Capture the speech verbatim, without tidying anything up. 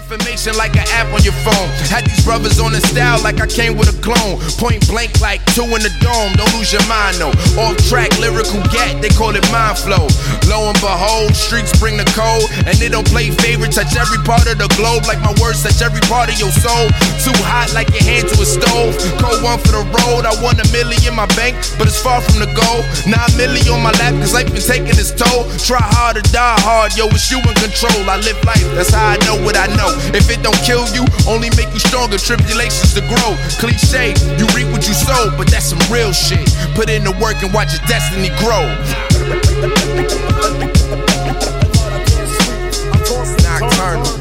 information like an app on your phone. Had these brothers on the style like I came with a clone. Point blank like two in the dome. Don't lose your mind, no. Off track, lyrical gat, they call it mind flow. Lo and behold, streets bring the cold. And they don't play favorite, touch every part of the globe. Like my words touch every part of your soul. Too hot like your hand to a stove. Cold one for the road. I want a million in my bank, but it's far from the goal. Nine million on my lap, cause life been taking its toll. Try hard or die hard, yo, it's you in control. I live life, that's how I know what I know. If it don't kill you, only make you stronger. Tribulations to grow. Cliche, you reap what you sow, but that's some real shit. Put in the work and watch your destiny grow. Nocturnal.